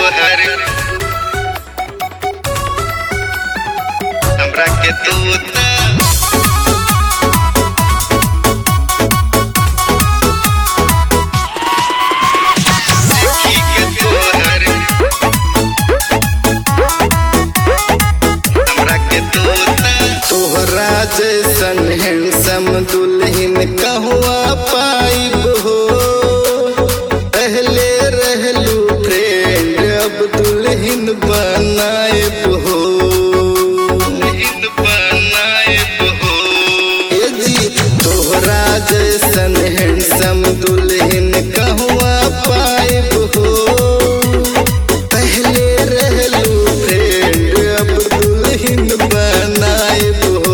तोहर हमरा के तू जैसन हैंडसम दुल्हन कहवा पाइब हो। पहले रहलू फ्रेंड अब दुल्हन बनाइब हो। ए जी तोहरा जैसन हैंडसम दुल्हन कहवा पाइब हो। पहले रहलू फ्रेंड अब दुल्हन बनाइब हो।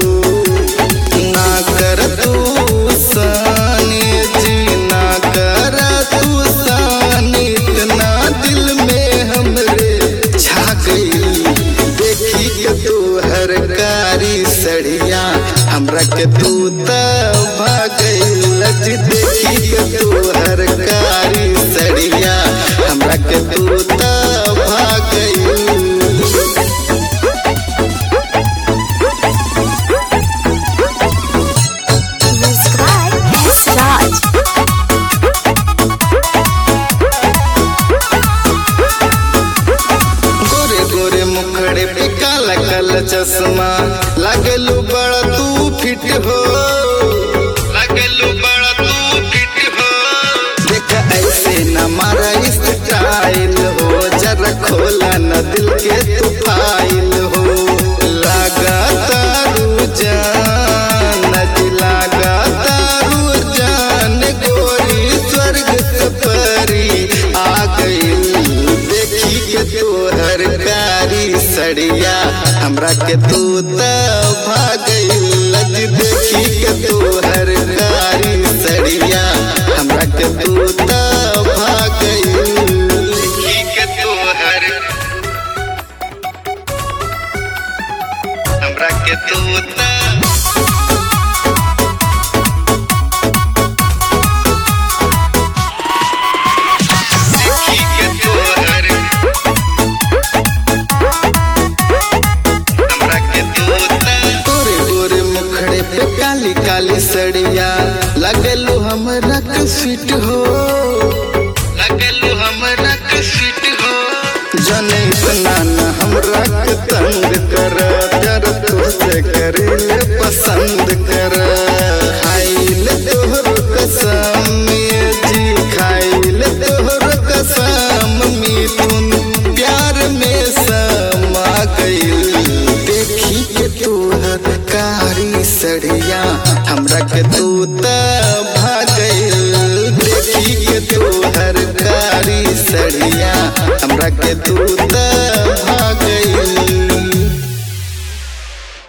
सड़िया हमरा के तू भागल देखी के तोहर कारी सड़िया हमरा के तू भागल। मुखड़े पे काला काला चश्मा लागलू बड़ा तू फिट हो। लागलू बड़ा तू फिट हो। देखा ऐसे न मारा स्टाइल हो। जरा खोला न दिल के तू फाइल हो। लागा तारू जान लागा तारू जान गोरी स्वर्ग से परी आ गई। देखी के तोहर कारी सड़िया हमरा के तू भागल देखी के तोहर कारी सड़िया हमरा के तू भागल। देखी के तोहर हमरा के तू काली काली सड़िया लगलू हमरा के स्वीट हो। लगलू हमरा के स्वीट हो। जने इतना न हमरा के तंग कर प्यार तुझसे करेले पसंद कर। खाइल तोहर कसम जी खाइल तोहर कसम मिथुन प्यार में समा गइल। देखी के तोहर कारी सड़िया हमरा के तू भागल देखी के तोहर कारी सड़िया हमरा के तू